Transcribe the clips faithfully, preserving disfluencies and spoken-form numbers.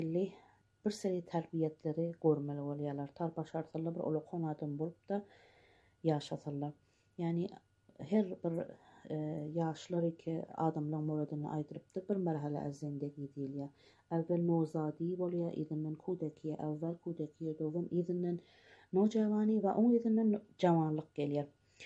Li bir seri terbiyetleri görmeli bolýarlar. Tar başartyrlar bir olakon adam bolup da ýaşatyrlar. Yani her bir e, ýaşlar iki adamlaryň muradyny aýdyrypdy bir merhale azendegi diýilýär. Awvel nozady bolýar, izinden kudekiye, awvel kudekiye dogum, izinden nojawany we oň izinden jawanlyk gelýär.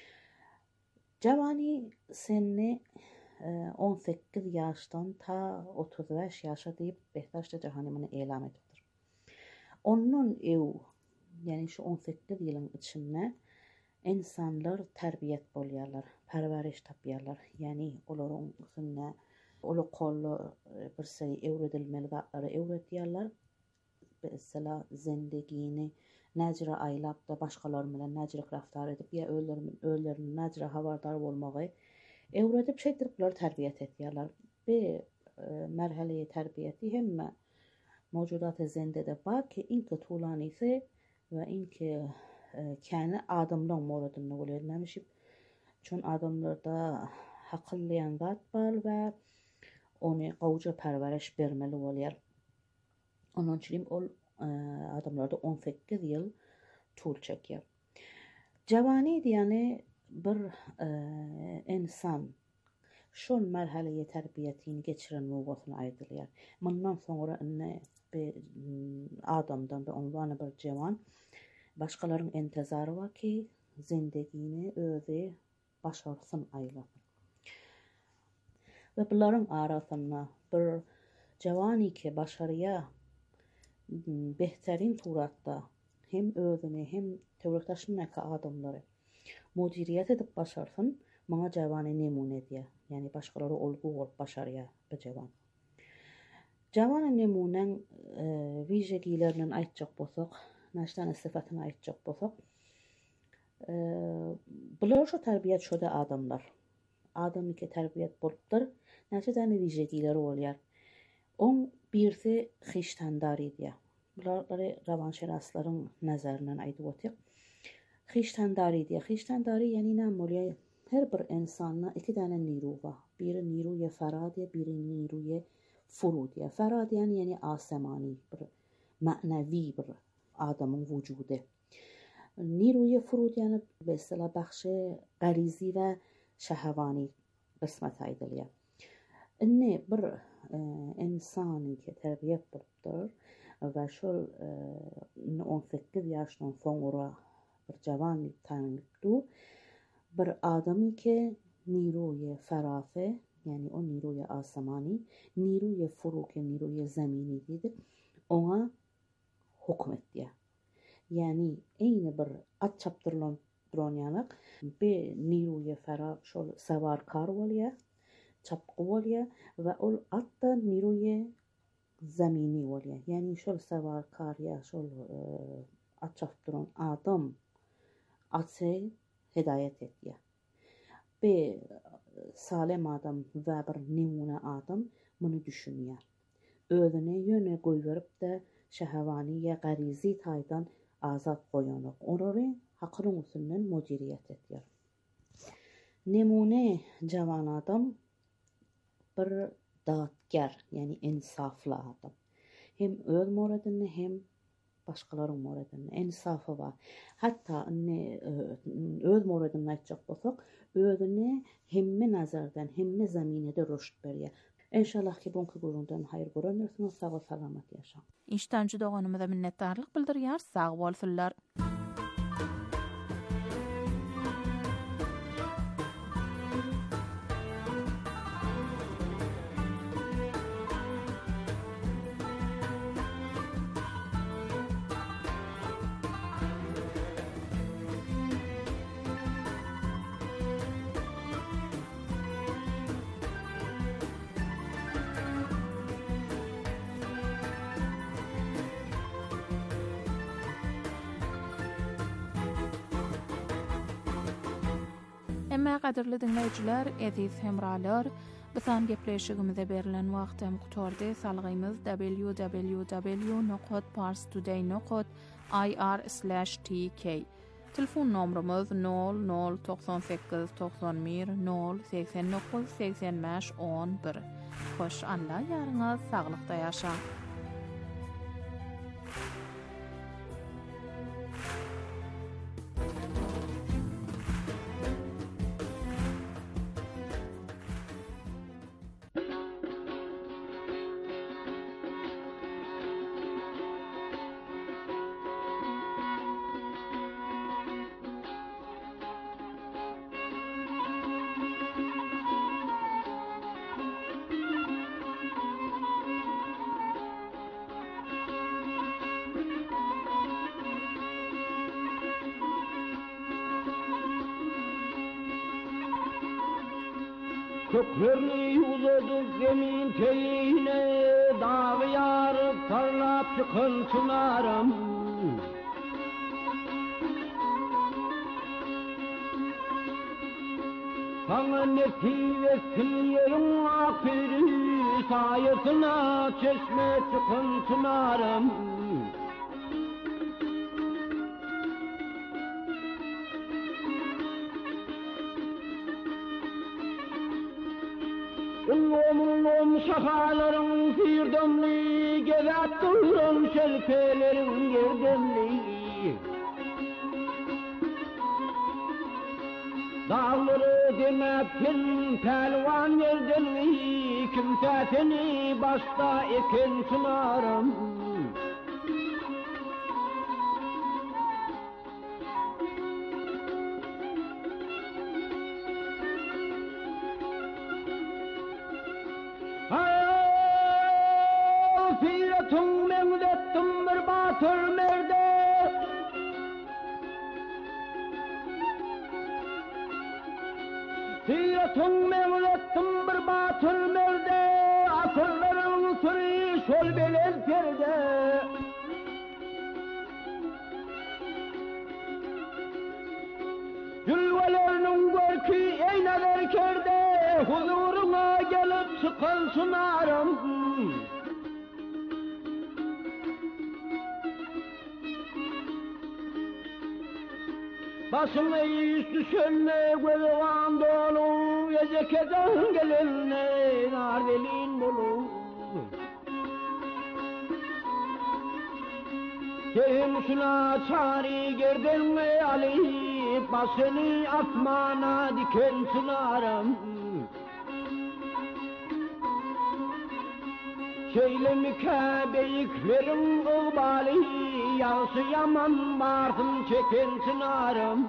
Jawany senni on sekiz ýaşdan ta otuz beş ýaşa diýip Behdaşda jahannamyny elan edipdir. Onun ew, yani şu on sekiz ýylyň içinde insanlar terbiyet bolýarlar, perweriş tapýarlar. Yani olaryň üstüne ola kollu bir sey öwredilmeli zatlary öwredýärler. Mesela zendegini näjre aýlap da başgalar bilen näjre raftar edip ýa öýlerini öýlerini näjre habardar bolmagy öwredip şeýdiripler terbiyet etýärler. Be e, merhaleyi terbiyeti hemme mawjudat-ı zendede bar ki inki tulanyse ve inki e, kani adamlaryň muradyny bolýar. Nämişip çün adamlarda hakyllyyan zat bar we ony gowja perweriş bermeli bolýar. Onun üçin ol e, adamlarda on sekiz ýyl tul çekýär. Jawany diýeni bir e, insan şol merhaleyi terbiyetini geçiren wagtyny aýdylýar. Mundan soňra inne bir adamdan bir onwany bir jawan başgalaryň intizary bar ki zendegini özi başarsyn aýlasyn. Ve bularyň arasynda bir jawany ki başarýa behterin suratda hem özüni hem tewrekdaşynyňky adamlary mudiriyet edip başarsyn, maňa jawany nemune diýär. Yani başgalary olgu bolup başarýa bu jawan. Jawany nemunen e, wijegilerini aýtjak bolsak, näçe syfatyny aýtjak bolsak, e, bular şu terbiyet şoda adamlar. Adamyky terbiyet bolupdyr, näçe tane wijegileri bolýar. On birsi hiçtandary diýär. Bulary rawanşeraslaryň nazaryndan aýdyp otýar. Hiçtandary diýär. Hiçtandary ýani näme bolýar? Her bir insanda iki tane niru var. Biri niruye feradiye, biri niruye furudiye. Feradiyen yani asemani, bir manevi bir adamın vücudu. Niruye furudiyen mesela baxşı garizi ve şehvani kısmet aydılıyor. İnne bir e, insani ki terbiyet bulupdur ve şol e, on sekiz yaşdan sonra bir cavan tanıdığı bir adamı ki niruye ferafe, yani o niruye asamani, niruye furuke, niruye zemini dedir, ona hükmetdiye. Yani eyni bir at çaptırılan dronyanak, be niruye fera şol savarkar bolýar, çapqı bolýar ve ol at da niruye zemini bolýar. Yani şol savarkar ya şol e, at çaptıran adam atse hidayet etdiye. Be salem adam ve bir nimune adam bunu düşünýär. Özüne yöne goýup da şehvani ya garizi taýdan azat goýanyk. Onları hakyryň üstünden mudiriyet etýär. Nemune jawan adam bir daatgar, yani insafly adam. Hem öz muradyny hem başgalaryň muradyny insafy bar. Hatta ne öz muradyny aýtjak bolsak, özüne hemme nazardan, hemme zaminede rüşd berýär. İnşallah ki bunky gurundan hayır görünürsiniz, sağ ol, salamat yaşa. İştancı doğanımıza minnetdarlyk bildirýär, sağ bolsunlar. Emma qadirli dinleyijiler, eziz hemralar, bisan gepleşigimize berilen wagtym gutardy. Salgymyz w w w nokta parstoday nokta i r slash t k. Telefon nomrumuz nol nol doksan sekiz doksan bir nol seksen dokuz seksen beş on bir. Hoş Allah, ýaryňyz saglykda ýaşa. Köklerini uzadık zemin teyine, dağı yarıp tarlap çıkın çınarım. Sana netivesin yerin akiri, sayısına çeşme çıkın çınarım. Ullum şahaların firdemli, gezat durun şelpelerin gerdemli. Dağları demepkin pelvan yerdelmi, kimsetini başta eken çınarım. Firatun memdettim bir batır merde, Firatun memdettim bir batır merde, asırların sırrı şol belen perde. Gülvelerinin görkü eyneler kerde, huzuruna gelip çıkan sunarım. Başına iş düşenle gözüvan dolu, Yezekeden gelenle nardelin dolu. Kehimsuna çari gerdenle aleyhip, başını asmana diken sınarım. Şeyle mükabeyiklerin ıgbali, Yağsı yaman barsın çeken sınarım.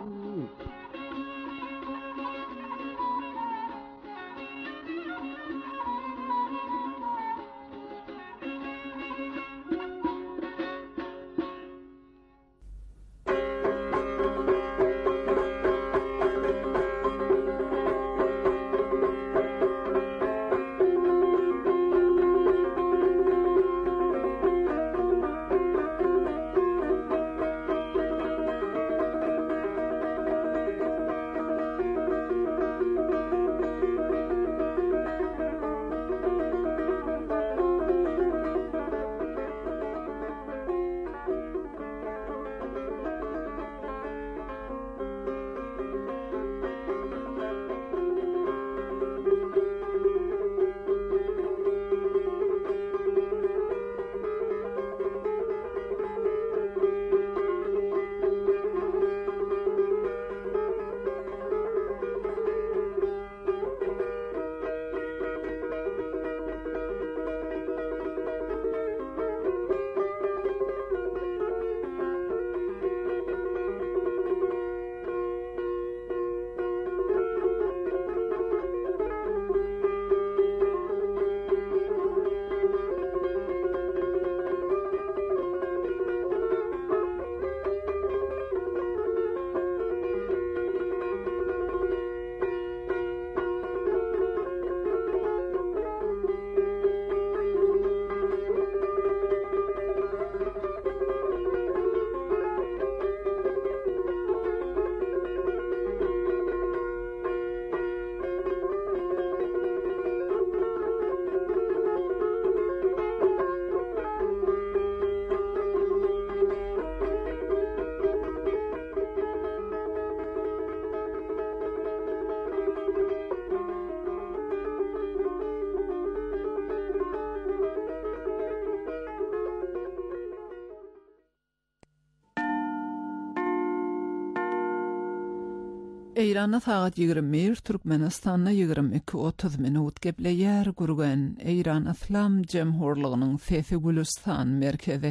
Eýranda sagat ýigirmi bir, Türkmenistanda ýigirmi iki otuz minut gepleýär gurgan Eýran Islam Jemhurlygynyň Sesi Gülistan merkezi.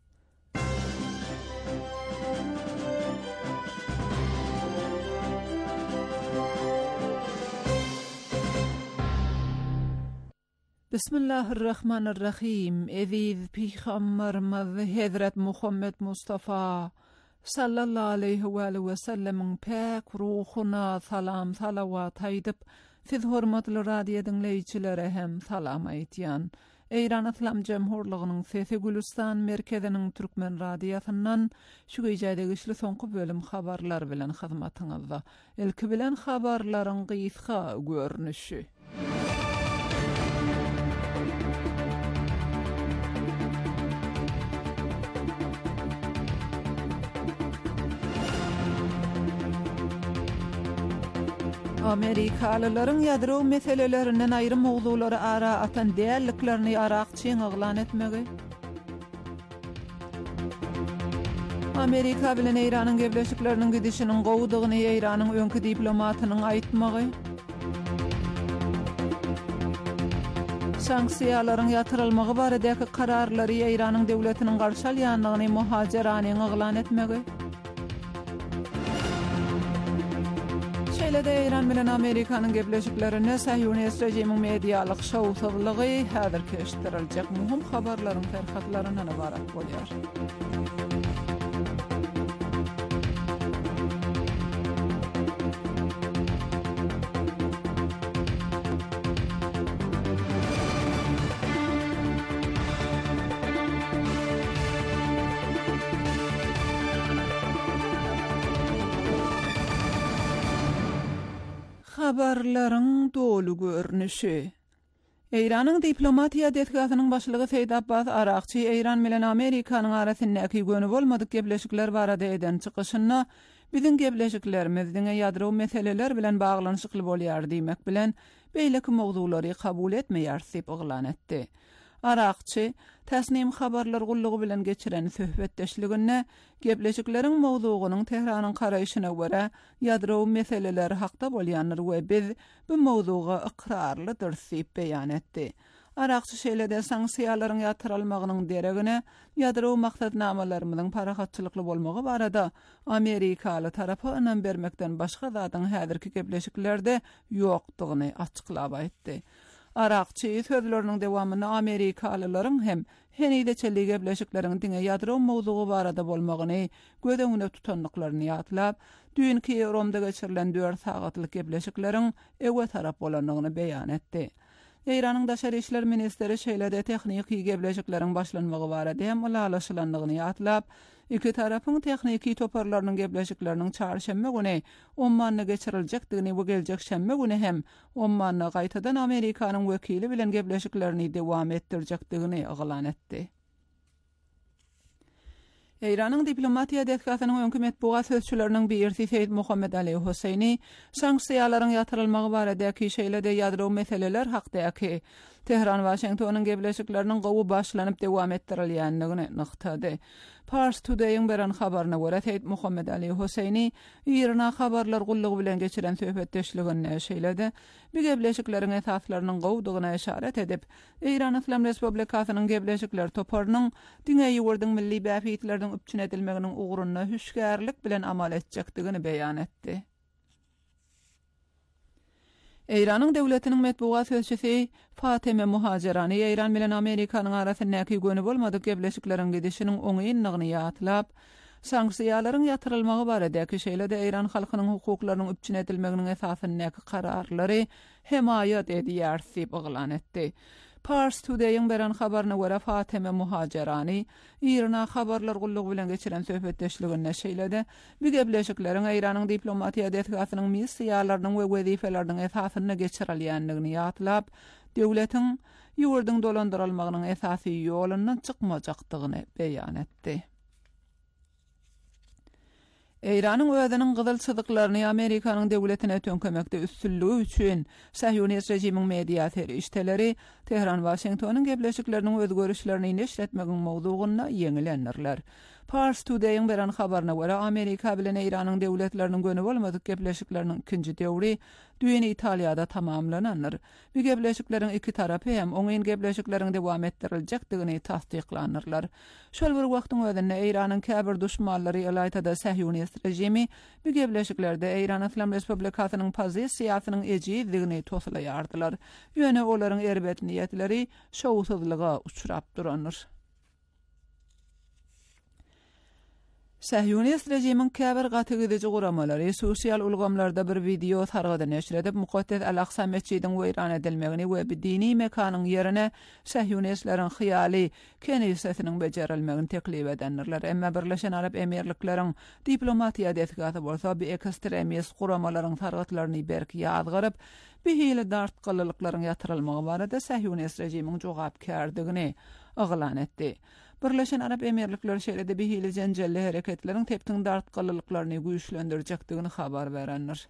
Bismillahirrahmanirrahim. Eziz Peygamberimiz Hazret Muhammed Mustafa sallallahu aleyhi ve sellem pek ruhuna salam salavat aýdyp Siz hormatly radio dinleýiçilere hem salam aýtýan. Eýran Islam Jemhurlygynyň Sesi Gülistan merkeziniň Türkmen radiosyndan şu geýjäde güçli soňky bölüm habarlar bilen hyzmatyňyzda. Ilki bilen habarlaryň gysga görnüşi. Amerikalıların ýadro meselelerinden ayrı mowzulary ara atan däýerliklerini Irakçyň eglan etmegi. Amerika bilen Eýranyň gebleşikleriniň gidişiniň gowudygyny Eýranyň öňkü diplomatynyň aýtmagy. Sanksiýalaryň ýatyrylmagy baradaky kararlary Eýranyň döwletiniň garşy alýanlygyny muhajeranyň eglan etmegi. Şeýle-de Eýran bilen Amerikanyň gebleşiklerine Sahyonist rejimiň medialyk şowsuzlygy häzir keşdiriljek muhim habarlaryň terhatlaryna ibarat bolýar. Habarlaryň dolu görnüşi. Eýranyň diplomatiýa detgasynyň başlygy Seýid Abbas Arakçy Eýran bilen Amerikanyň arasyndaky göni bolmadyk gebleşikler barada eden çykyşyna biziň gebleşiklerimizdiň ýadro meseleler bilen baglanyşykly bolýar diýmek bilen beýleki mowzulary kabul etmeýär diýip oglan etdi. Arakçy täsnim habarlar gullugy bilen geçiren söhbetdeşligine gebleşikleriň mowzugynyň Tehranyň garaýşyna görä ýadro meseleleri hakda bolýanlar we biz bu mowzuga ikrarlydyr diýip beýan etdi. Arakçy şeýle-de sanksiýalaryň ýatyrylmagynyň deregine ýadro maksatnamalarynyň parahatçylykly bolmagy barada Amerikaly tarapy önem bermekden başga zadyň häzirki gebleşiklerde ýokdugyny açyklap aýtdy. Arakçy sözleriniň dewamyny Amerikalylaryň hem henide çelli gebleşikleriň diňe ýadro mowzugy barada bolmagyny göz öňüne tutanlyklaryny ýatlap, düýünki Romda geçirilen dört sagatlyk gebleşikleriň ewe tarap bolanyny beýan etdi. Eýranyň daşary işler ministeri şeýle-de texniki gebleşikleriň başlanmagy barada hem ulalaşylandygyny ýatlap, iki tarapyň texniki toparlarynyň gebleşikleriniň çarşembe güni Ommanyna geçiriljakdygyny we geljek şembe güni hem Ommanyna gaýtadan Amerikanyň wekili bilen gebleşiklerini dewam etdirjakdygyny eglan etdi. Eýranyň diplomatiýa detgasynyň öňkü metbuat sözçüleriniň birisi Seýid Muhammed Ali Husseini sanksiýalaryň ýatyrylmagy baradaky şeýle-de ýadro meseleler hakdaky Tehran Washingtonyň gebleşikleriniň gowy başlanyp dewam etdirilýändigini nyktady. Pars Today'ın beran habaryna görä Seýid Muhammed Ali Husseini Irana habarlar gullugy bilen geçiren söhbetdeşligine şeýle-de bu gebleşikleriň esaslarynyň gowdugyna işaret edip, Eýran Islam Respublikasynyň gebleşikler toparynyň diňe ýurdyň milli bäfitleriniň üpçün edilmeginiň uğruna hüşgärlik bilen amal etjekdigini beýan etdi. Eýranyň döwletiniň metbuat sözçüsi Fatime Muhajerani Eýran bilen Amerikanyň arasyndaky göni bolmadyk gebleşikleriň gidişiniň oňynlygyny ýatlap, sanksiýalaryň ýatyrylmagy baradaky şeýle-de Eýran halkynyň hukuklarynyň üpçün edilmeginiň esasyndaky kararlary hemaýat edýär diýip oglan etdi. Pars Today'ın beran habaryna görä Fatime Muhajerani Irana habarlar gullugy bilen geçiren söhbetdeşligine şeýle-de bu gebleşikleriň Eýranyň diplomatiýa detgasynyň missiýalarynyň we wezifeleriniň esasyna geçirilýändigini ýatlap, döwletiň ýurdyň dolandyrylmagynyň esasy ýolundan çykmajakdygyny beýan etdi. Eýranyň özüniň gyzyl çyzyklaryny Amerikanyň döwletine tönkemekde üstünlügi üçin Sahyonist rejimiň mediateri işteleri Tehran Washingtonyň gebleşikleriniň öz görüşlerini neşretmegiň mowzugyna ýeňilenirler. Pars Today'ın beran habaryna görä Amerika bilen Eýranyň döwletleriniň göni bolmadyk gebleşikleriniň ikinji döwri düýün Italiýada tamamlananlar. Bu gebleşikleriň iki tarapy hem oňyn gebleşikleriň dewam etdiriljakdygyny tasdiklanyrlar. Şol bir wagtyň özünde Eýranyň käbir düşmanlary ýalytada Sahyonist rejimi bu gebleşiklerde Eýran Islam Respublikasynyň pozisiýasynyň ejizligini toslaýardylar. Ýöne olaryň erbet niýetleri şowsuzlyga uçrap duranlar. Sahyonist rejimin käbir gaty gidici guramalary sosial ulgamlarda bir video targadan neşr edip Muqaddes Al-Aqsa mescidinin weýran edilmegini we bir dini mekanyň ýerine Sahyonistlaryň hyýaly kenisesiniň bejerilmegini teklip edenler. Emma Birleşen Arap Emirlikleriň diplomatiýa detgaty bolsa bir ekstremist guramalaryň targatlaryny berk ýadgyryp bir hili dartqylyklaryň ýatyrylmagy barada Sahyonist rejimiň jogapkärdigini aglan etdi. Birleşen Arap Emirlikleri şeýlede bir hili jenjelli hereketleriň teptiň dartqylyklaryny güýçlendirjekdigini habar berenler.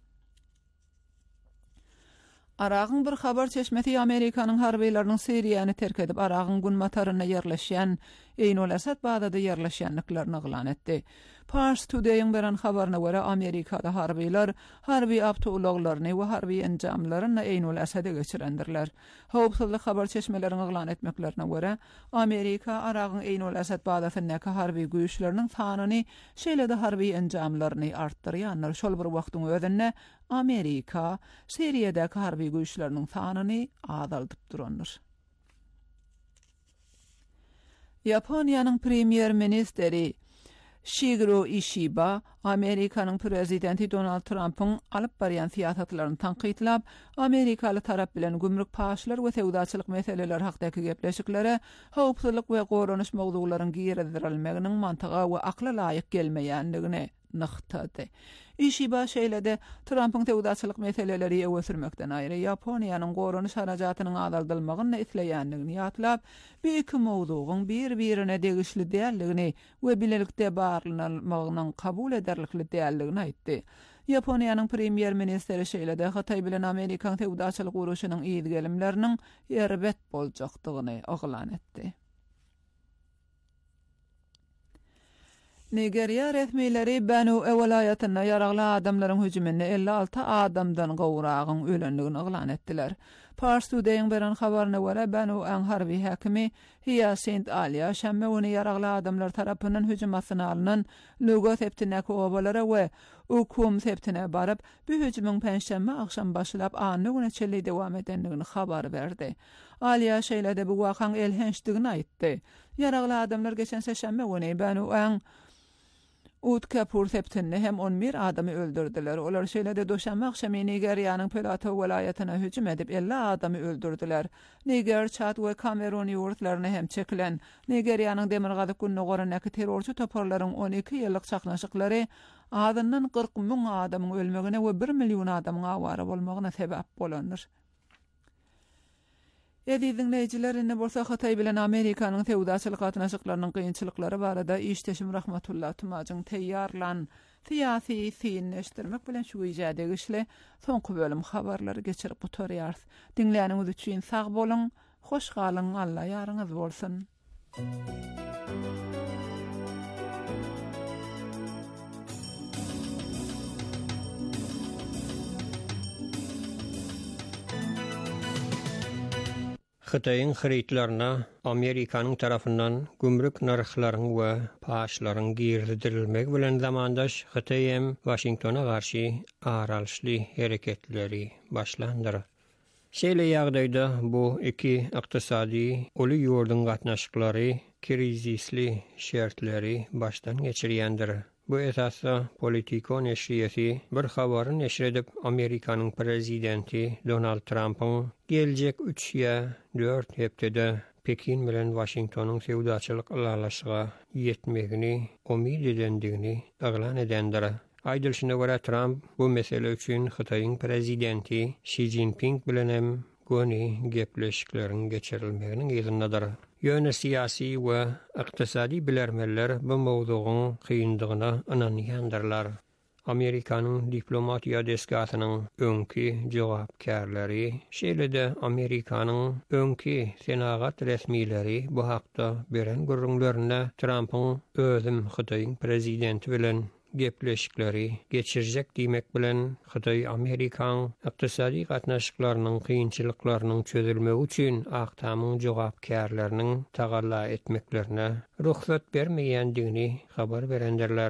Arağın bir habar çeşmeti Amerikanyň harbylarynyň Siriýany terk edip Arağın gün mataryna yerleşýän Eynul Asad bagdada yerleşýänliklaryny aglan etdi. Pars Today'ın beren habarına göre Amerika'da harbiler harbi aptologlaryny we harbi enjamlaryny Eynul Asad'a geçirendirler. Howpsuzlyk habar çeşmelerini aglan etmeklerine göre Amerika Arağın Eynul Asad bagdasyndaki harbi güýçleriniň sanyny şeýlede harbi enjamlaryny artdyrýanlar. Şol bir wagtyň özünde Amerika Siriýadagi harbi güýçleriniň sanyny azaltyp duranlar. Yaponiýanyň premier ministeri Shigeru Ishiba Amerikanyň prezidenti Donald Trump'ın alyp barýan siýasatlaryny tanqidlap, Amerikaly tarap bilen gümrük paşlar we sewdaçylyk meseleleri hakdaky gepleşiklere howpsuzlyk we goranyş mowdularyň giýerdirilmeginiň mantyga we akla laýyk gelmeýändigini nykdady. Ishiba şeýlede Trump'ın sewdaçylyk meseleleri öwsürmekden aýry Yaponiýanyň goranyş harajatynyň azaldylmagyny isleýändigini ýatlap, bu iki mowdugyň bir-birine degişli däldigini we bilelikde barlanmagynyň kabul ederlikli däldigini aýtdy. Yaponiýanyň premier ministeri şeýlede Hatay bilen Amerikan sewdaçylyk uruşynyň ýygylimleriniň ýerbet boljakdygyny aglan etdi. Nigeriya resmileri Banu Ewalayatynda ýaragly adamlaryň hüjüminde elli alty adamdan gowragyn ölendigini aglan etdiler. Pars Today'ın beren habaryna göre Banu an harbi hakimi Hyacinth Alia şämme ony ýaragly adamlar tarapyndan hüjüm asyna alynan Lugos septinäki obalara we Ukum septine barıp bu hüjümüň penşembe akşam başlap anny güne çeli dewam edendigini habar berdi. Alia şeýlede bu wakaň elhençdigini aýtdy. Ýaragly adamlar geçen seşembe güni Banu an Utkapur septinde hem on bir adamy öldürdiler. Olar şeýlede doşanma akşamy Nigeriýanyň Plateau welaýatyna hüjüm edip elli adamy öldürdiler. Niger, Çad we Kamerun ýurtlaryny hem çekilen Nigeriýanyň Demirgazyk günnäki terrorçy toparlaryň on iki ýyllyk çaknaşyklary adyndan kırk min adamyň ölmegine we bir million adamyň awara bolmagyna sebäp bolandyr. Ýa-da dinleýijiler ine bolsa Hatay bilen Amerikanyň sewdaçylyk gatnaşyklarynyň kynçylyklary barada işteşim rahmatullah tumagyň teýýarlan syýasy synleşdirmek bilen şu ýerde güçli soňky bölüm habarlary geçirip gutarýar. Dinleýäniňiz üçin sag bolun, hoş galyň, Allah ýaryňyz bolsun. Xitayın xeritlerine Amerikanyň tarafından gümrük narxlaryň we paşlaryň girdirilmegi bilen zamandaş Xitay hem Washingtona garşy aralşly hereketleri başlandyr. Şeýle ýagdaýda bu iki ykdysady uly ýurdun gatnaşyklary krizisli şertleri başdan geçirýändir. Bu esasda Politico neşriyeti bir habarı neşr edip Amerikanyň prezidenti Donald Trump'ın gelecek üç ýa dört heptede Pekin bilen Washingtonyň sewdaçylyk alalaşyga ýetmegini umid edendigini aglan edendir. Aýdylşyna görä Trump bu mesele üçin Xitaýyň prezidenti Xi Jinping bilen hem göni gepleşikleriň geçirilmeginiň ýerинdedir. Ýöne siyasi we ykdysady bilermeler bu mowdugyň kyndygyna inanýandyrlar. Amerikanyň diplomatiýa deskatynyň öňki jogapkärleri, şeýlede Amerikanyň öňki senagat resmileri bu hakda beren görüňlerine Trump'ın özüm Xitaýyň prezidenti bilen gepleşikleri geçirjek diýmek bilen Xitay Amerikan ykdysady gatnaşyklarynyň kynçylyklarynyň çözülmegi üçin aktamyň jogapkärleriniň tagalla etmeklerine ruhsat bermeýändigini habar berendirler.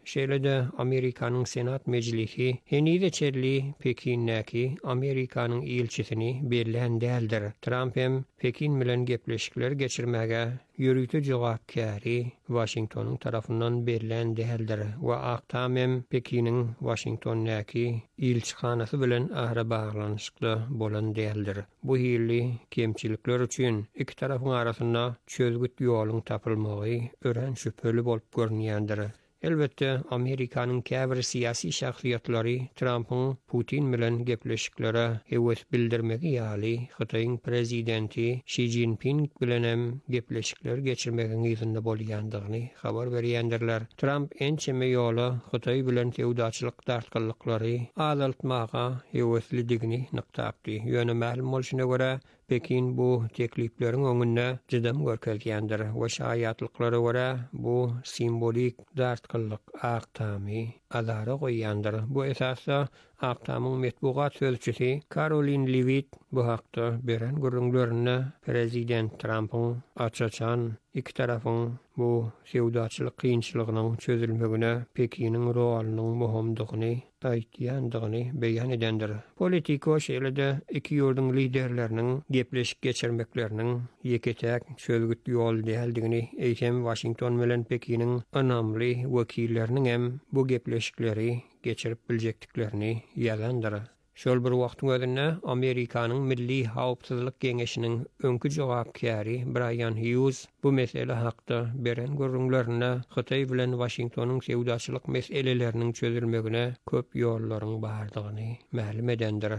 şeýle de Amerikanyň Senat Mejlisi henüde çerli Pekinnäki Amerikanyň ilçisini belän däldir. Trump hem Pekin bilen gepleşikler geçirmäge yürütü jogapkary Washingtonyň tarapyndan berilen däldir we aktam hem Pekiniň Washingtonnäki ilçihanasy bilen ahra baglanyşykly bolan däldir. Bu hilli kemçilikler üçin iki tarapyň arasynda çözgüt ýoluň tapylmagy ören şüpheli bolup görnýändir. Elbette Amerikanyň käbir siyasi şahsiýatlary Trump'ın Putin bilen gepleşiklere hewes bildirmegi ýaly Hytaýyň prezidenti Xi Jinping bilen hem gepleşikler geçirmegin ýyzynda bolýandygyny habar berýändirler. Trump ençeme ýola Hytaý bilen tewdaçylyk dartgynlyklary azaltmaga heweslidigini nykdapdy. Ýöne ma'lum bolşuna görä Pekin bu teklifleriň öňünde jydam görkezýändir we şaýatlyklara görä bu simbolik dartgynlyk aktamy azara goýýandyr. Bu esasda aktamyň metbugat sözçüsi Caroline Levitt bu hakda beren görüňlerini prezident Trump'ın açaçan iki tarafyň bu sewdaçylyk kynçylygynyň çözülmegine Pekiniň rolunyň muhimdigini aýtýandygyny beýan edendir. Politiko şeýle iki ýurduň liderleriniň gepleşik geçirmekleriniň ýeketäk çözgüt ýol däldigini eýsem Washington bilen Pekiniň önamly wekilleriniň hem bu gepleşikleri geçirip biljekdiklerini ýalandyr. Şol bir wagtyň özünde Amerikanyň Milli Hawpsuzlyk Geňeşiniň öňkü jogapkary Brian Hughes bu mesele hakda beren görüňlerini Hytaý bilen Washingtonyň sewdaçylyk meseleleriniň çözülmegine köp ýollaryň bardygyny ma'lum edendir.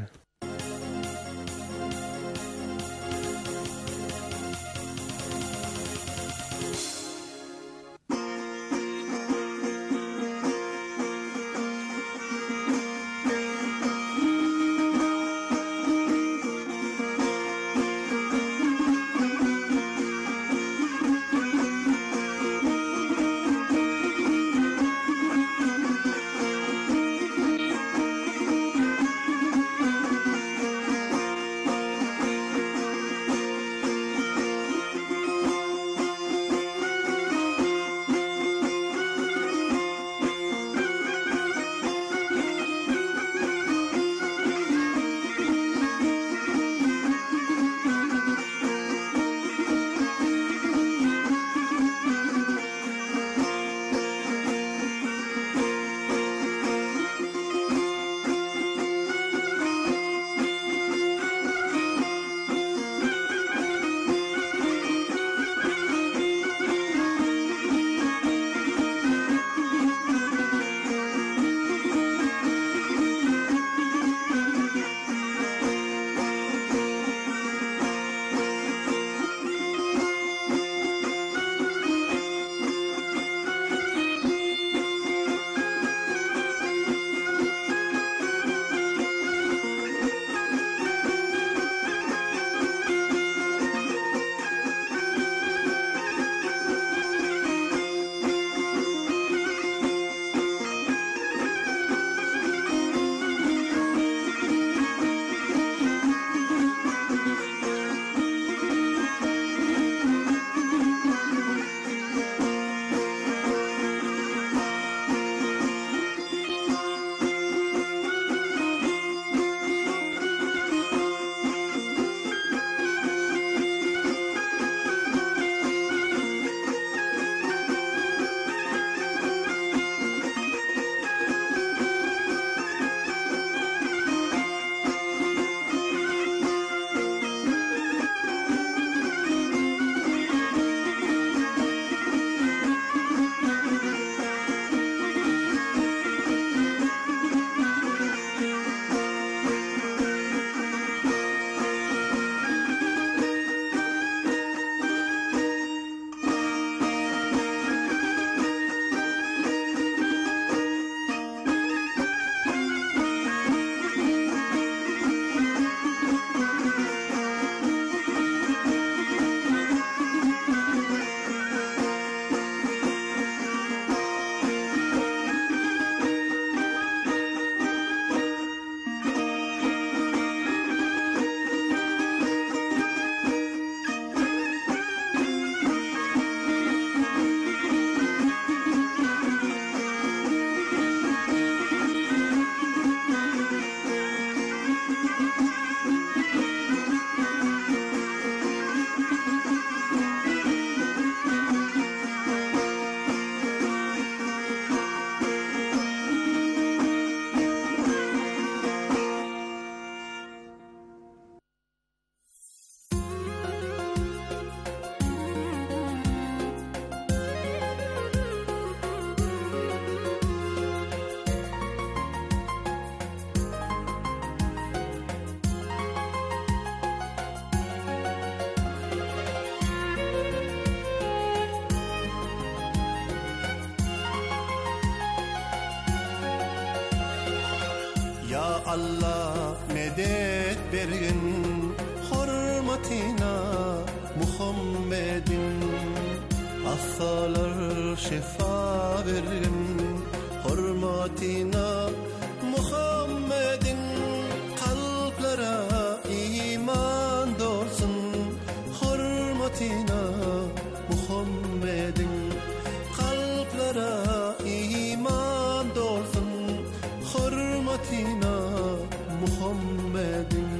Allah medet bergin hormatina Muhammedin hastalar şifa bergin hormatina Muhammedin kalplara iman dolsun hormatina Muhammedin kalplara iman dolsun hormatina Muhammedin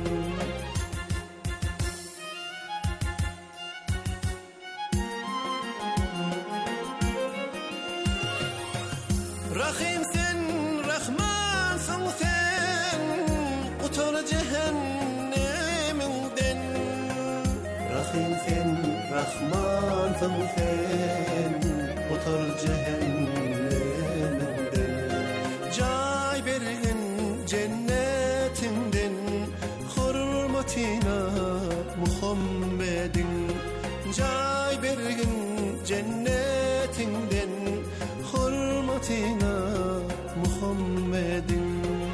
Rahim sen Rahmansın sen utar cehenneminden Rahim sen Rahmansın sen utar cehenneminden Cay bergin cennetinden hurmatina Muhammedin Cay bergin cennetinden hurmatina Muhammedin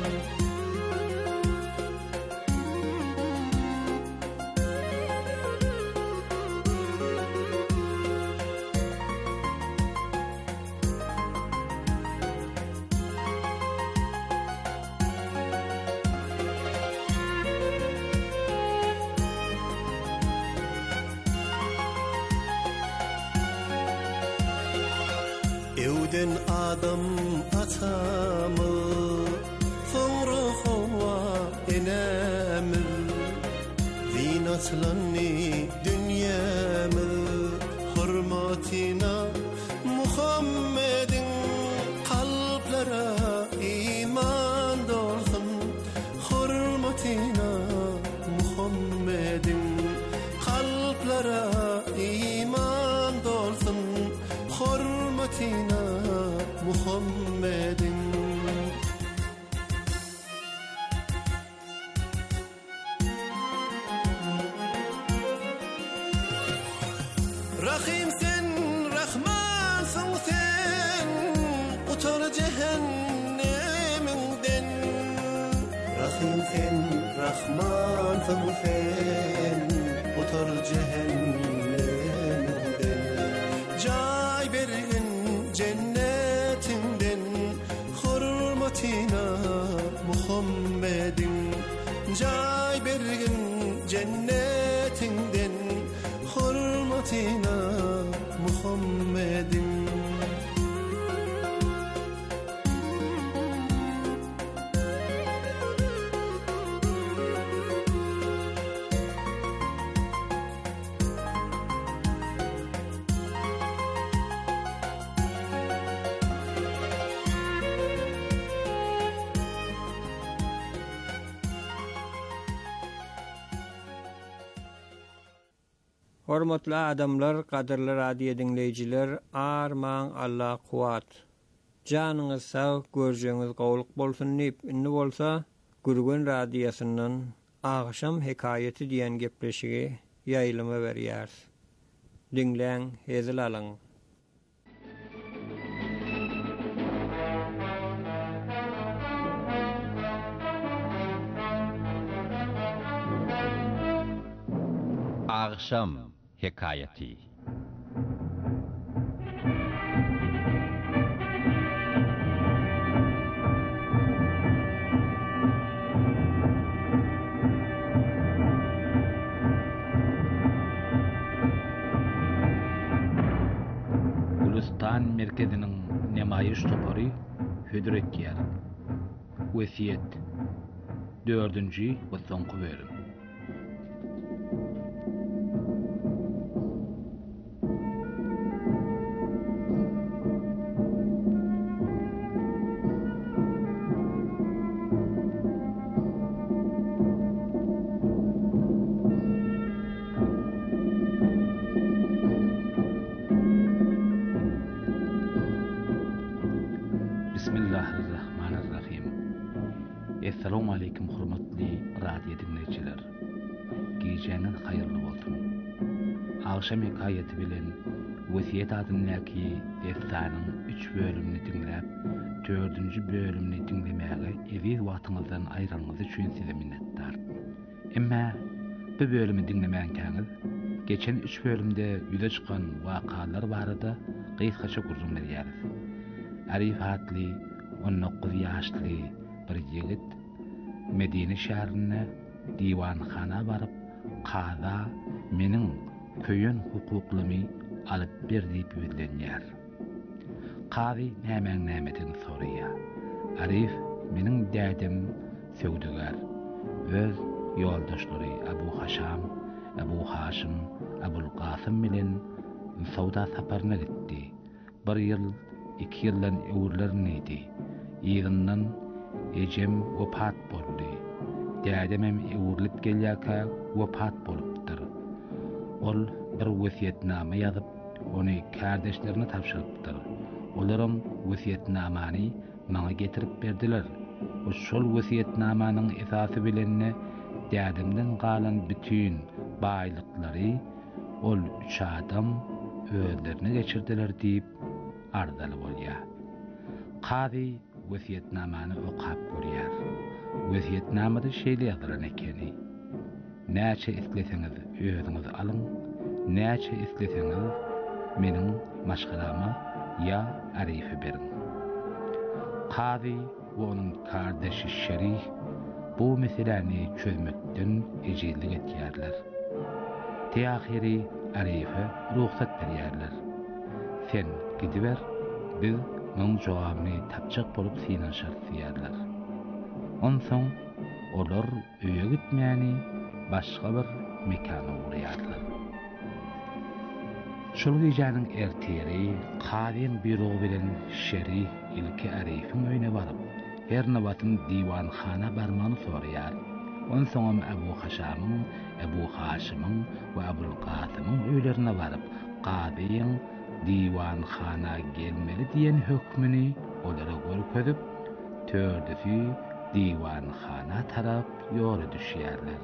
Evden adam atamı sonra hava enemir zinatlanni dünyamı hurmatina Muhammedin kalplara iman dolsun hurmatina Muhammedin kalplara iman dolsun hurmatina Muhammedin Rahim sen Rahmansın sen utar cehenneminden Rahim sen Rahmansın sen utar cehenneminden Cay bergin cennetinden hurmatina Muhammedin Cay bergin cennetinden hurmatina Muhammedin Hormatly adamlar, kadırly radio dinleyijiler, arman Allah kuwat. Janyňyz sag, görjeňiz gowluk bolsun nip, inni bolsa, Gürgen radiosynyň Agşam hekayeti diýen gepleşigi ýaýlyma berýär. Dinleň, hezil alaň. Agşam hekayeti. Gulistan merkezinin nemayiş topary Hüdret yer. Wesiyet. dördünji we soňky bölüm. Bismillahirrahmanirrahim. Assalamu alaykum hurmatly radio dinleyijiler. Geceňiz haýyrly bolsun. Agşam hekayeti bilen Wesiyet adındaki efsanın üç bölümünü dinlep, dördüncü bölümünü dinlemäge eziz wagtyňyzdan aýranňyz üçin size minnetdar. Emma bu bölümü dinlemäňkäňiz, geçen üç bölümde ýüze çykan wakalar barada gysgaça gurrun berýäris. Arif adly on dokuz ýaşly bir ýigit Medine şäherine diwanhana baryp, "Kaza meniň köýün hukuklamy alyp ber" diýip öýlenýär. Kazy nämäň nämetini soraýar. Arif meniň dädim söwdegar. Öz ýoldaşlary Abu Haşam, Abu Haşim, Abul Qasım bilen sowda saparyna gitdi. Bir ýyl, iki ýyldan öwürleriniýdi. Ýygyndan ejem wepat boldy. Dädemem öwürlip gelýärkä wepat bolupdyr. Ol bir wesiýetnama ýazyp, ony kardeşlerine tapşyrypdyr. Olaram wesiýetnamany maňa getirip berdiler. O şol wesiýetnamanyň esasy bilen dädemden galan bütün baýlyklary ol üç adam özlerine geçirdiler diýip ardaly bolýar. Kazy wesiýetnamany okap görýär. Wesiýetnamada şeýle ýazylan ekeni: "Näçe isleseňiz özüňiz alyň, näçe isleseňiz meniň maşgalama ya Arif'e berin." Kazy we onuň kardeşi Şerih bu meseleni çözmekden ejizlik etýärler. Teahiri Arif'e ruhsat berýärler. "Sen gidiber, biz muň jogabyny tapjak bolup sinen şartlaýarlar." Onsoň olar öýe gitmäni başga bir mekana urýarlar. Şol gecäniň erteri Kazyň bürogy bilen Şerih ilki Arif'iň öýüne baryp, her nabatyn diwanhana barmany soraýar. Onsoň Abu Haşamyň, Abu Haşimyň we Abul Qasymyň öýlerine baryp, Kazyň diwanhana gelmeli diýen hökmüni olara görkezip, tördüsi diwanhana tarap ýoly düşýärler.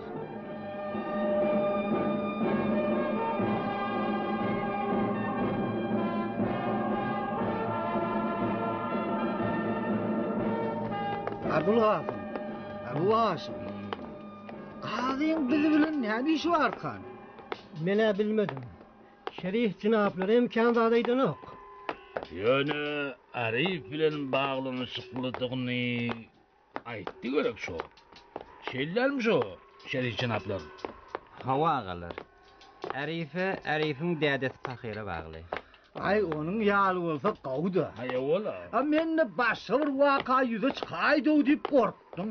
Abul Qasym, Abu Haşim. Kazyň bizi bilen näme işi barkan? Mene bilmedim. Şerih cinaplary imkandadaýdynyk. Ýöne Arif bilen baglanyşyklydygyny aýtdy görek şo. Şeýlermi şo? Şerih cinaplar. Hawa galar. Arif'e Arif'iň dädesi Tahira bagly. Ay onun ýaly bolsa gowda. Haýa bola. A menne başga bir waka ýüze çykaýdy diýip gorkdum.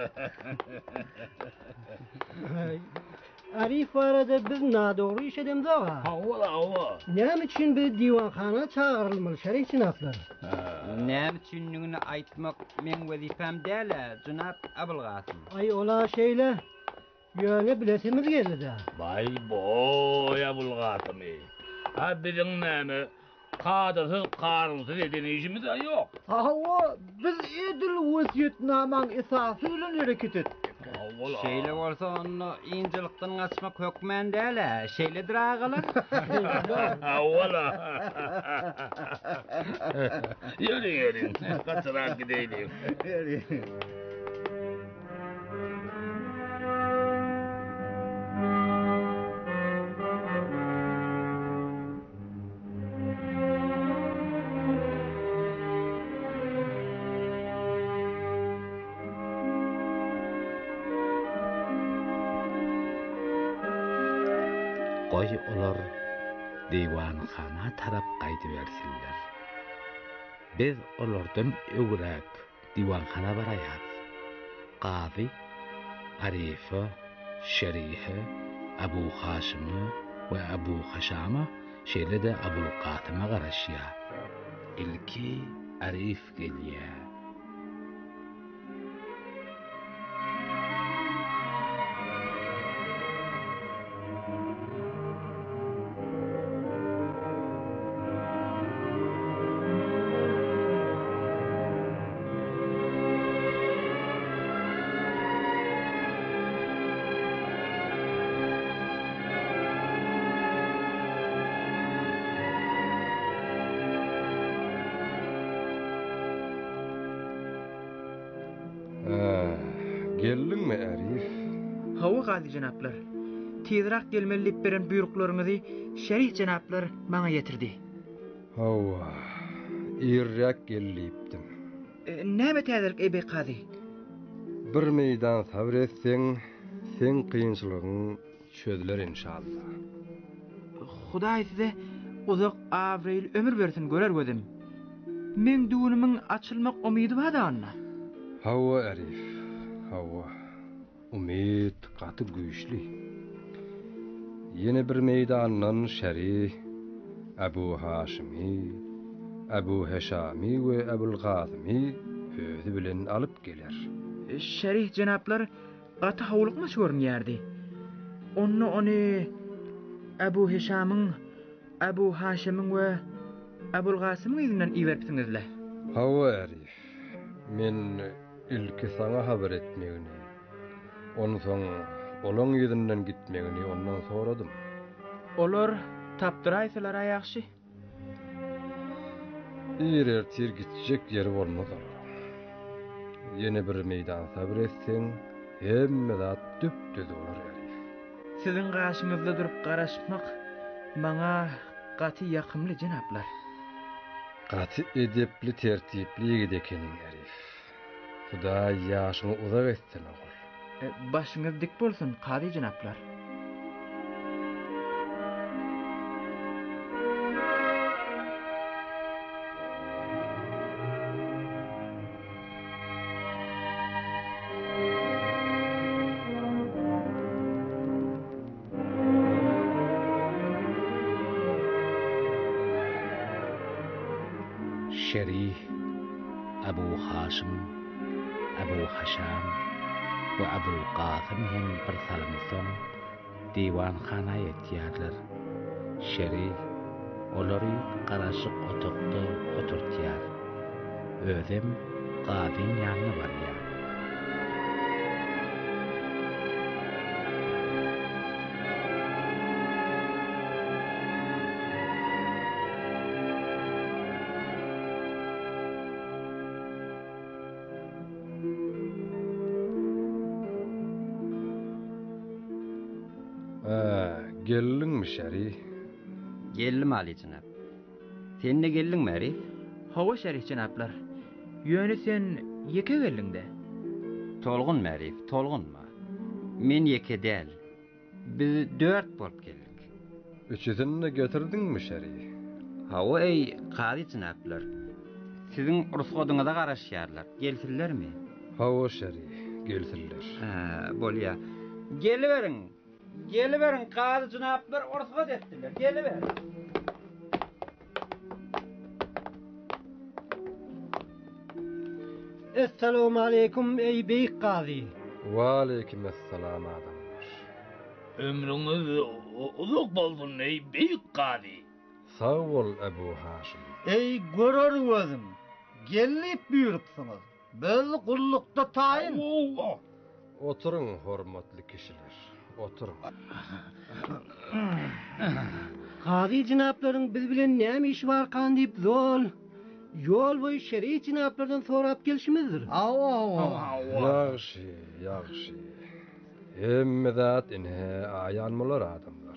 Arif barada biz nadogry iş edemdi aga. Hawa hawa. Näme üçin bir diwanhana çağırylmaly şerih cinaplar? Näme üçinligini aýtmak men wezifam däl, Junap Abul Qasym. Ay ola şeýle ýöne bilesimiz geldi. Vay boy Abul Qasym. Ha biziň näme kadasyz karynsyz eden işimiz ýok. Hawa biz edil wesiýetnamaň esasy bilen hereket etdik. Şeýle bolsa onu injilikden gaçmak hökmen däl, şeýledir agalar. Awala. Ýöring ýöring. Gaçyrak gideýlik. Goý olar diwanhana tarap gaýdy bersinler. Biz olardan öwrek diwanhana baraýar. Kazy, Arif'e, Şerih'e, Abu Haşim'e we Abu Haşam'a şeýle de Abul Qasym'a garaşýar. Ilki Arif gelýär. Geldiňmi Arif? Hawa gazi janaplar. Tezrak gelmelip beren buyruklarınızı şerih janaplar bana getirdi. Hawa, irrak gelipdim. E, näme täzelik ebe gazi? Bir meydan sabr etseň, sen kıyınçylygyň çözüler inşallah. Hudaý size uzak avril ömür bersin görer gözüm. Men düğünümün açılmak umydy bar anna. Hawa Arif, hawa. Umid gaty güýçli. Yine bir meydandan şerih Ebu Haşimi, Ebu Heşami ve Ebul Gazimi özü bilen alıp geler. E, şerih janaplar gaty hawlykmy görünýärdi. Onu onu Ebu Heşamyň, Ebu Haşimyň we Ebul Gazimyň ýüzünden iýeripsiňizler. Hawa Arif, men ilki sana haber etmegini, onun soň olaň ýüzünden gitmegini ondan soradym. Olar tapdyraýsalar ýaxşy. Erer tir gitjek ýeri bolmazar. Yine bir meydan sabr etseň, hemme zat düpdüz bolar Arif. Siziň gaşyňyzda durup garaşmak maňa gaty ýakymly janaplar. Gaty edepli tertipli gedekeniň Arif. Hudaý ýaşyňy uzak etsin ogul. E, başyňyz dik bolsun gazy janaplar. Şerih, Ebu Haşim, Ebu Haşam ve Ebul Gazim hem bir salyny soň diwanhanaýa ýetýärler. Şerih olary garaşyk otokda oturtýar. Özüm gazyň ýanyna barýar. Geldiňmi şerih? Geldim Ali janap. Sen de geldiňmi Arif? Hawa şerih janaplar. Ýöne sen ýeke geldiňde. Tolgun Arif, tolgunma. Men ýeke däl. Biz dört bolup geldik. Üçüsini götürdingmi şerih? Hawa ey gazy janaplar. Siziň urusgodyňyza garaşýarlar. Gelsinlermi? Hawa şerih, gelsinler. Ha, bolýa. Geliberiň. Geliberiň gazy janaplar urusgod etdiler. Geliber. Esselamu aleyküm ey beyik gazi. Wa aleyküm esselam adamlar. Ömrüňiz uzak bolsun ey beyik gazi. Sağ ol Ebu Haşim. Ey görer gözüm. Gelip buyurupsyňyz. Biz gullukda taýyn. Oturun hormatly kişiler. Oturun. Gazi jinaplaryň biz bilen näme işi bar kan diýip zol. Yol boyu şerih jinaplardan sorap gelişimizdir. Awa awa. Ýaxşy, ýaxşy. Hemme zat ine aýan bolar adamlar.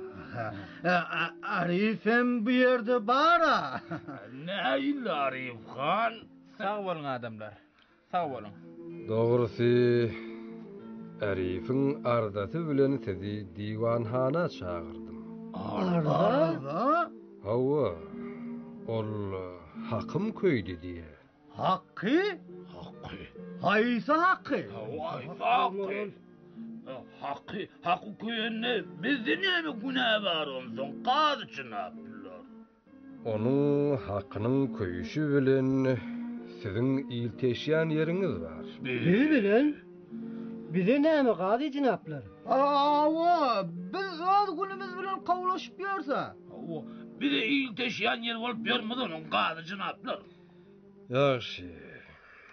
Arifem bu ýerde bara. Näil Arif han? Sağ bolun adamlar. Sağ bolun. Dogrusy Arifin ardasy bilen sizi diwanhana çağırdım. Arda? Hawa. Ol hakym köýdi diye. Hakkı? Hakkı. Haysa hakkı? Vay hakkı. Hakkı, hakkı köýende bizde näme günah bar olsun? Gazy janaplar. Onun hakkının köýüşi bilen siziň ilteşýän ýeriňiz bar. Bizi bilen? Bize näme gazy jinaplar? Awa, biz öz günümüz bilen kawlaşyp ýörse. Bize ilteşýän ýer bolup ýörmedi onun gazy janaplar. Ýaxşy.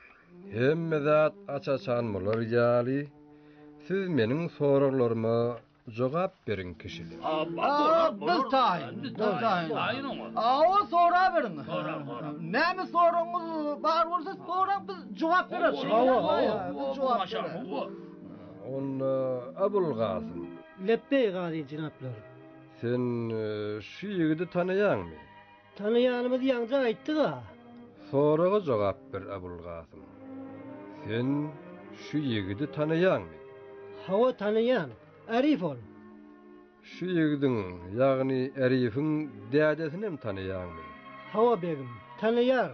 Hemme zat açaçan bolar ýaly. Siz meniň soraglaryma jogap berin kişiler. Aa, biz tayin. Biz tayin. Tayin oňa. Aa, o sonra berin. Näme soraňyz bar bolsa soraň biz jogap bereriz. Biz jogap bereriz. On Abul Gasım. Leppey gazi jinaplar. Sen şu ýigidi tanaýanmy? Tanaýanymyz ýaňja aýtdy-ga. Soraga jogap ber Abul Gasım. Sen şu ýigidi tanaýanmy? Hawa tanaýan. Arif ol. Şu ýigidin, ýagny Arifin dädesini mi tanaýanmy? Hawa begim, tanaýar.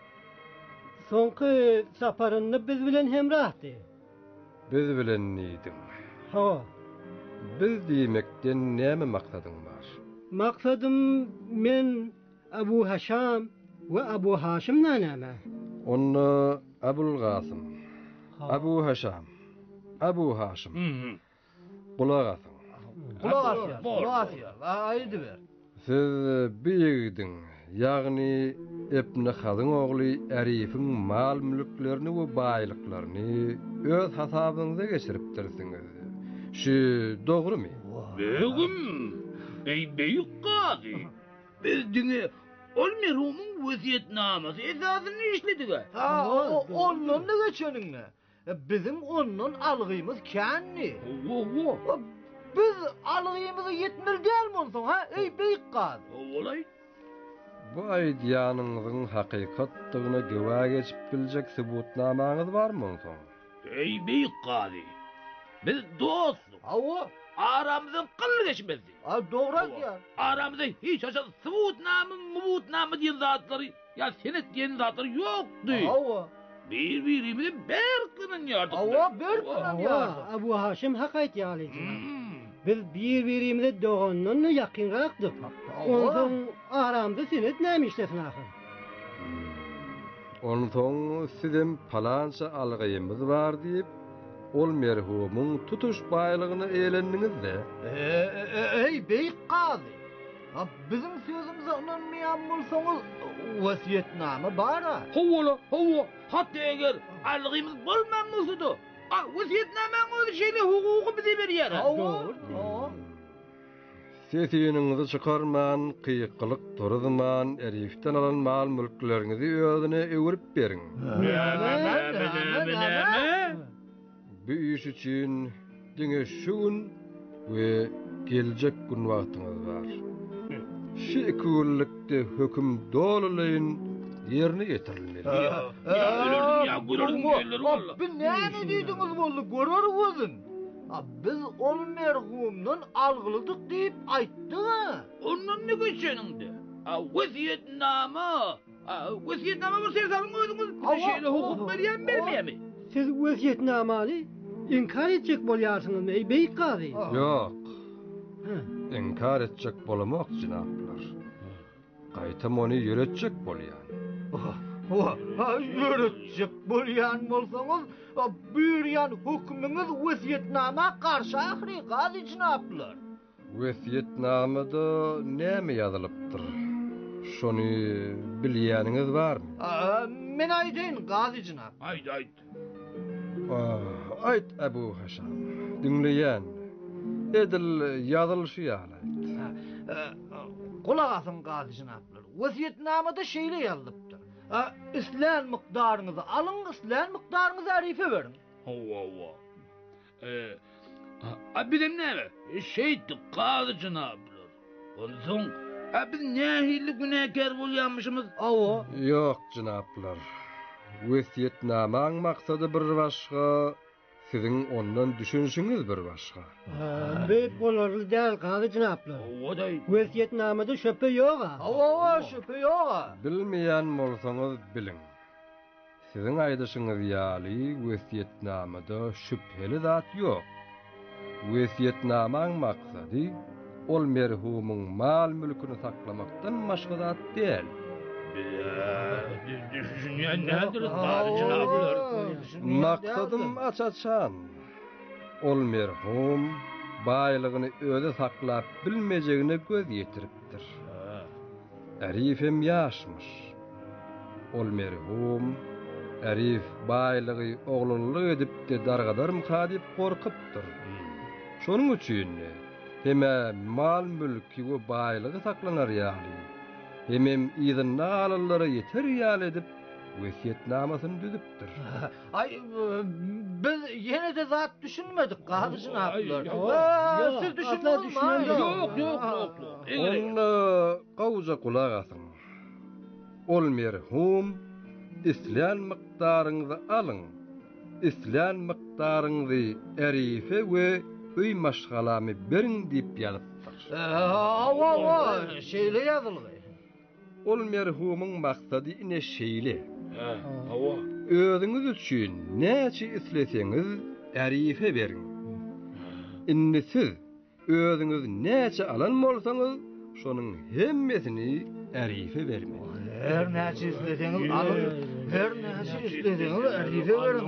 Soňky saparyny biz bilen hemrahdy. Biz bilen niýdim. Hawa. Biz diýmekden näme maksadyň bar? Maksadym men Abu Haşam we Abu Haşimden näme? Onu Abul Gasım. Abu Haşam. Abu Haşim. Kulak asın. Kulak asın. Kulak asın. Aýdy ber. Siz biýigdiň, ýagny Ebni Hazyn ogly Arifin mal mülklerini we baýlyklaryny öz hasabyňyza geçiripdirsiňiz. Şu dogrymy? Begim, ey beýik gazy. Biz diňe ol merhumun wesiýetnamasy esasyny işledik. Ha, ondan da geçeniňe. Bizim ondan algymyz känni. Wo, biz algymyzy ýetmilden bolsaň ha, ey beýik gazy. Olay. Bu aýdýanyňyzyň hakykatdygyna gewa geçip biljek subutnamaňyz barmy soň? Ey beýik gazy. Biz dostluk. Awa, aramyzdan qyl geçmezdi. A dogry aýdýar. Aramyzda hiç haçan subutnamy, mubutnamy diýen zatlary, ýa senet diýen zatlary ýokdy. Awa. Bir-birimizi berkinin ýardyk. Awa, berkinin ýardyk. Abu Haşim hak aýtýar. Biz bir-birimize dogandan ýakynrakdyk. Ondan aramda senet näme işlesin ahir? Ondan sizem palança algymyz bar diýip ol merhumun tutuş baýlygyny eýlendiňizde. Ey beýik gazy. Ha bizim sözümüze inanmaýan bolsaňyz wesiýetname bar. Howla, howa. Hatda eger algymyz bolman bolsady, a wesiýetnameň öňe şeýle hukuky bize berýär. Hawa. Sesiýiniňizi çykarman, kıyıklyk turzman, Erifden alan mal mülklerinizi özüne öwürip beriň. Bu iş üçin diňe şu gün we geljek gün wagtyňyz bar. Şu iki günlükde höküm dolulaýyn ýerine getirilmeli. Ya görürdüm gelleri valla. Biz näme diýdiňiz boldy, görür gözün. Biz ol merhumdan algylydyk diýip aýtdyk. Ondan ne geçeninde? A wesiýetname, a wesiýetname bu sersalyň özüňiz şeýle hukuk berýän bermeýärmi? Siz wesiýetnamaly inkar etjek bolýarsyňyz, ey beýik gazy. Ýok. Inkar etjek bolamak jinaplar. Gaýtam ony ýöretjek bolýan. Ha, ýöretjek bolýan bolsaňyz, bürýän hukmyňyz wesiýetnama garşy ahry gazy jinaplar. Wesiýetnamada näme ýazylypdyr? Şonu bilýäniňiz barmy? Men aýdyn gazy jinap. Aýt, aýt. Aýt Abu Haşam. Dinleýän. Edil ýazylyşy ýalayt. Kulak asyn gazy jinaplar. Wesiýetnamada şeýle ýazylypdyr. İslan mikdaryňyzy alyň, islan mikdaryňyzy Arife berin. Hawa, hawa. Eee, a bilim näme? Şeýdi gazy jinaplar. Onsoň, a biz nähili günäkär bolýanmyşymyz? Awa. Ýok jinaplar. Wesiýetnamaň maksady bir başga, siziň ondan düşünşiňiz bir başga. Beýik bolarly däl gazy jinaplar. Oday. Wesiýetnamada şöpe ýok. Awa, şöpe ýok. Bilmeýän bolsaňyz biliň. Siziň aýdyşyňyz ýaly wesiýetnamada şüpheli zat ýok. Wesiýetnamaň maksady ol merhumyň mal mülkini saklamakdan başga zat däl. Düşünýän nädir gazy jinaplar? Maksadym açaçan. Ol merhum baýlygyny öze saklap bilmejegine göz ýetiripdir. Arifem ýaşmyş. Ol merhum Arif baýlygy oglunlyk edip de dargadarym ka diýip gorkypdyr. Şonuň üçin heme mal mülki we baýlygy saklanar ýaly. Hemem ýygyny alanlara ýeter ýaly edip wesiýetnamasyny düzüpdir. Ay biz ýene de zat düşünmedik gazy jynaplar. Siz düşünmedik. Yok, yok, yok. Onda gawja kulak asyň. Ol merhum islen mikdaryňyzy alyň. İslen mikdaryňyzy erife we öý maşgalamy beriň diýip ýazypdyr. Awa, awa, şeýle ýazylgy. Ol merhumyň maksady ine şeýle. Ha, awa. Özüňiz üçin näçe isleseňiz erife beriň. Indi siz özüňiz näçe alan bolsaňyz şonuň hemmesini erife bermeň. Her näçe isleseňiz alyň, her näçe isleseňiz erife beriň.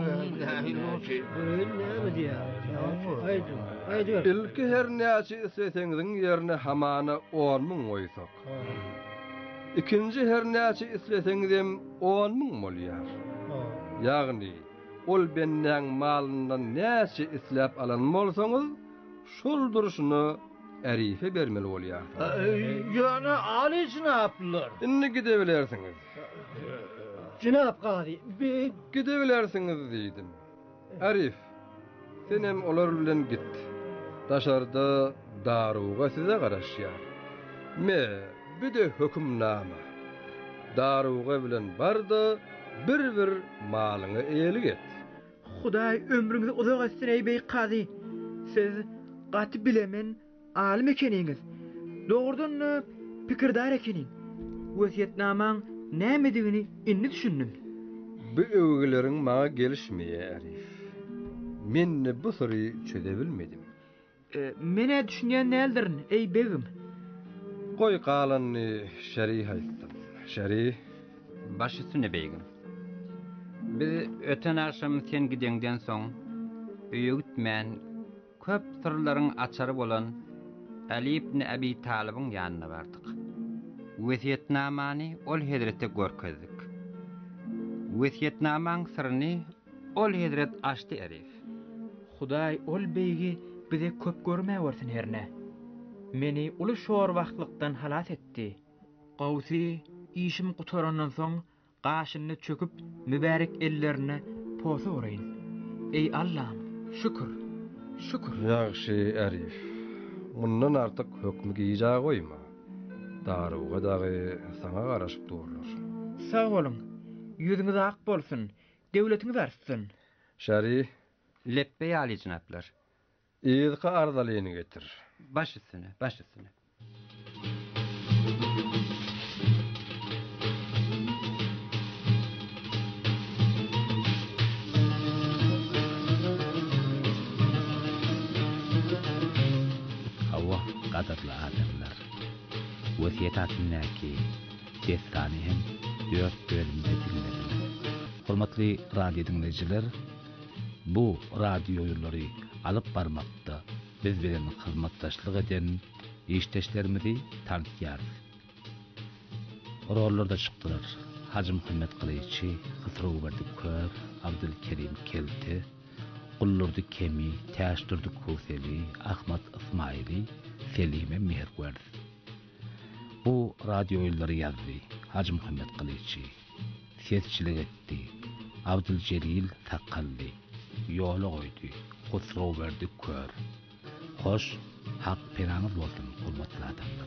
Näme diýär? Aýdy, aýdy. Ilki her näçe isleseňiziň ýerine hamana on ming goýsak. İkinci her näçe isleseňiz hem on ming bolýar. Ýagny ol benden malyndan näçe isläp alan bolsaňyz şol duruşuny erife bermeli bolýar. Ýöne aly jynaplar. Indi gidebilersiňiz. Jynap gazy, bir gidebilersiňiz diýdim. Arif, sen hem olar bilen git. Daşarda daruga size garaşýar. Me bir de hökümnama. Daruga bilen barda bir-bir malyňy eýlik et. Hudaý ömrüňizi uzak etsin ey bey gazy. Siz gaty bilemen alim ekeniňiz. Dogrudan pikirdar ekeniň. Wesiýetnamaň nämedigini indi düşündüm. Bu öwgüleriň maňa gelişmeýär Arif. Men bu soruy çözebilmedim. E, mene düşünýän nälerin ey begim? Goý galanny şerih aýtdym. Şerih baş üstüne beýgim. Biz öten akşam sen gidenden soň öýe gitmän köp sırlaryň açary bolan Ali ibn Abi Talibiň ýanyna bardyk. Wesiýetnamany ol hedrette görkezdik. Wesiýetnamaň syryny ol hedret açdy Arif. Hudaý ol beýgi bize köp görmä bersin herne. Meni uly şor wagtlykdan halat etdi. Gawsy işim gutarandan soň gaşyny çöküp mübarek ellerine posa oraýyn. Ey Allah'ım, şükür. Şükür. Ýagşy Arif. Mundan artyk hökm giýja goýma. Daruga dagy saňa garaşyp durlar. Sağ bolun. Ýüzüňiz ak bolsun. Döwletiňiz artsyn. Şerih leppe ýaly jynaplar. Ýyzga ardalyny getir. Baş üstüne, baş üstüne. Hawa gadarly adamlar. Wesiýetnäki destany hem dört bölümde dinlediler. Hormatly radio dinleyijiler, bu radio ýolları alyp barmakda biz bilen hyzmatdaşlyk eden işteşlerimizi tanıtýar. Rollarda çykdylar. Hacı Muhammed Qılıçy, Hysrowerdi Köp, Abdulkerim Kelti, Gullurdy Kemi, Täşdurdy Kuseli, Ahmat Ismaili, Selime Meherwerdi. Bu radio ýolları ýazdy Hacı Muhammed Qılıçy. Sesçilik etdi Abduljelil Takalli. Ýola goýdy Hysrowerdi Köp. Hoş, hak penamız bolsun, hormatly adamlar.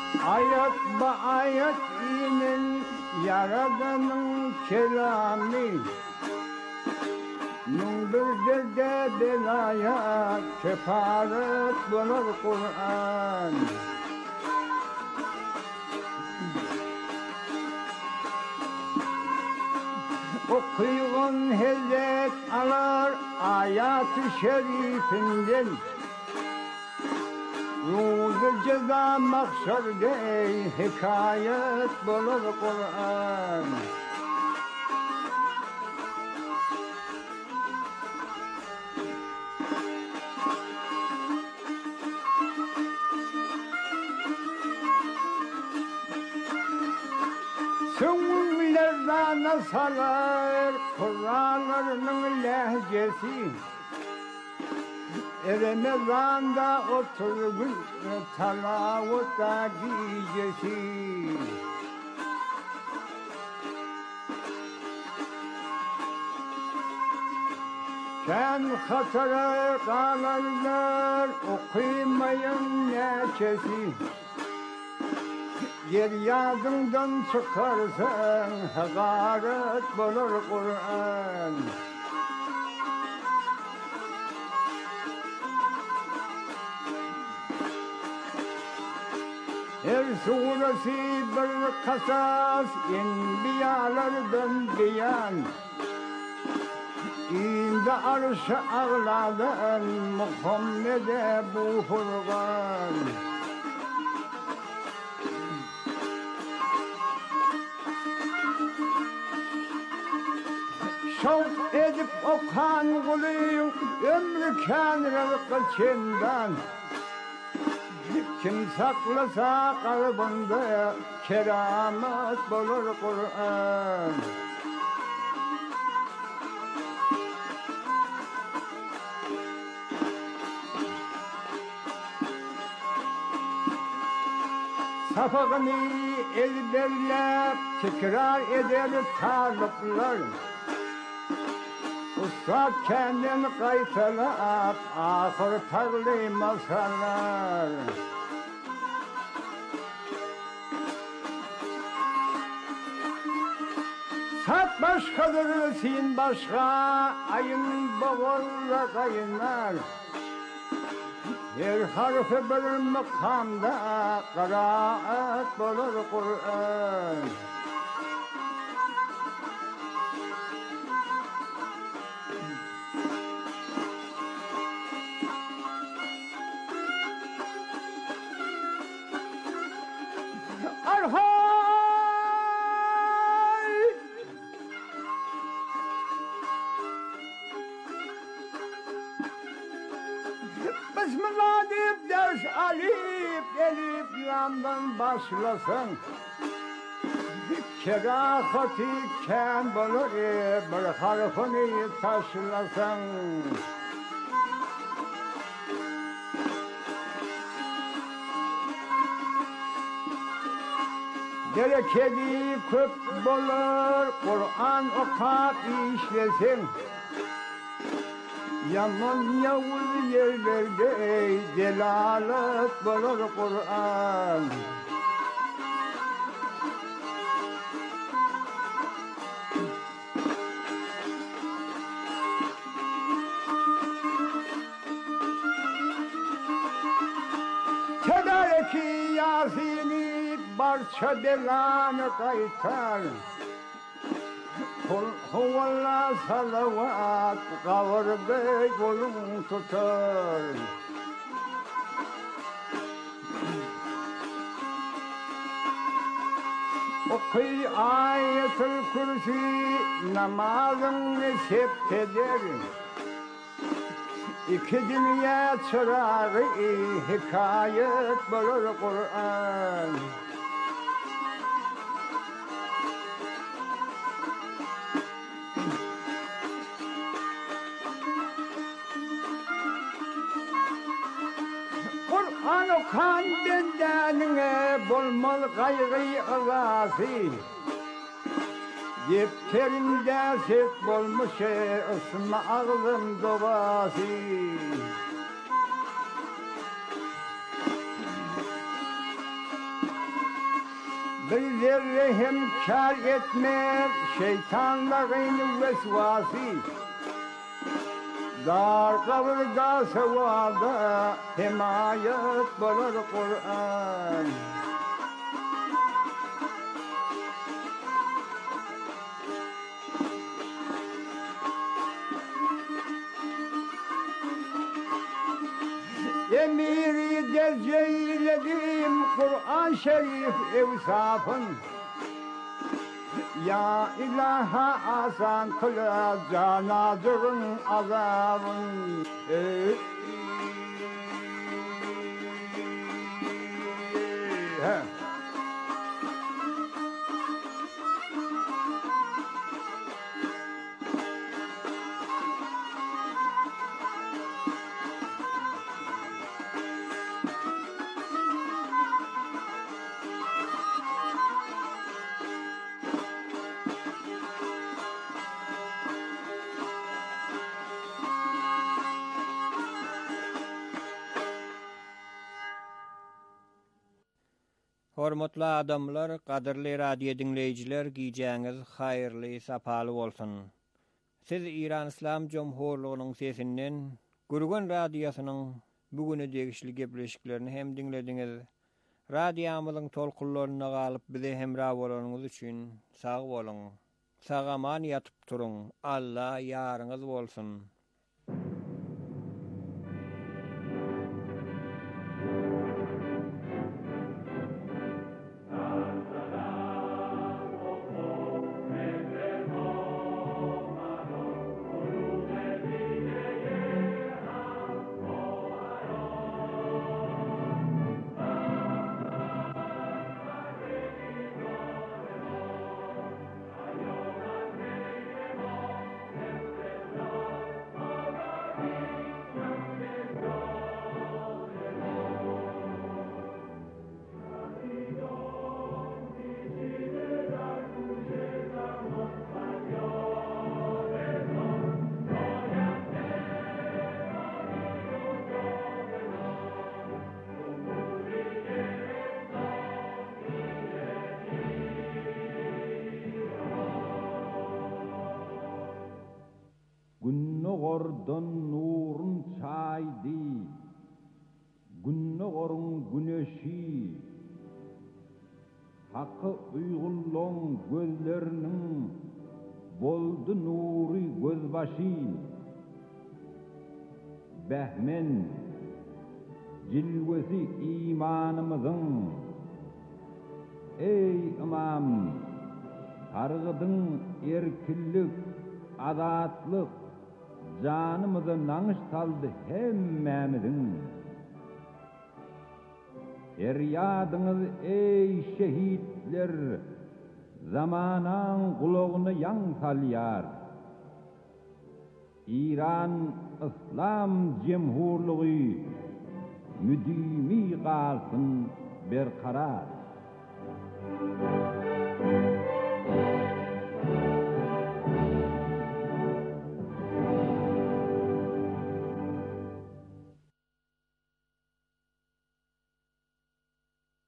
Ayet ba ayet inin Yaradanın kelamı Nun bir derde belaya kefaret bulur Kur'an Okuyun hezet alar ayat-ı şerifinden Ruzu ceza mahşerde hikayet bulur Kur'an Süngülerden salar Kur'anlarının lehçesi Ramazan'da otuz gün talavutta gecesi Sen hatırı kalanlar okumayın neçesi Yer yadından çıkarsan hakaret bulur Kur'an Her suresi bir kasas enbiyalardan beyan İndi arş-ı ağladan Muhammed'e bu Furkan Şevk edip okan kuluyum ömrü kânrılık içinden Kim saklasa kalbinde keramet bulur Kur'an Safakını elberle tekrar eder talipler Usta kendini kaytalar ahır tagli masallar Sat başkadır sin başka ayın boğulla kaynar Her harfi bir makamda kıraat bulur Kur'an Arhay! Bismillah deyip ders alip elip yandan başlasın Kerahati ken bulur bir harfini taşlasın Gerekedi köp bulur Kur'an okap işlesin Yaman yavuz yerlerde delalet bulur Kur'an Tedareki Yasin'i barça belanı kaytar Kul huvallah salavat kavur bey kolum tutar Okuy ayetul kursi namazını septeder İki dünya çırağı hikayet bulur Kur'an Kur'an okan bendenine bulmal gayrı ılası Yepterinde set bulmuş ısma ağzım doğası bizleri hem kar etmer şeytanların vesvası. Dar kavrda sevada himayet bulur Kur'an. Emiri derceyledim Kur'an Şerif evsafın. Ya ilaha asan kıla canazırın azabın. Ey, he. Hormatly adamlar, qadirli radio dinleyijiler, giýjäňiz haýyrly, sapaly bolsun. Siz İran İslam Jomhurlygynyň sesinden, Gürgen radiosynyň bugüne degişli gepleşiklerini hem dinlediňiz. Radiomyzyň tolkunlaryna galyp bize hemra bolanyňyz üçin sag bolun. Sagaman yatyp turun. Allah ýaryňyz bolsun. Günnogordan nurun çaydi, günnogorun güneşi, hakkı uygullan gözlerinin boldu nuri gözbaşı. Behmen, cilvesi imanımızın, ey imam, targıdın erkillik, adatlık, canımıza nanış saldı hemmemizin. Eryadınız ey şehitler, zamanan kulağını yan salyar. İran İslam Cemhurluğu müdimi kalsın berkarar.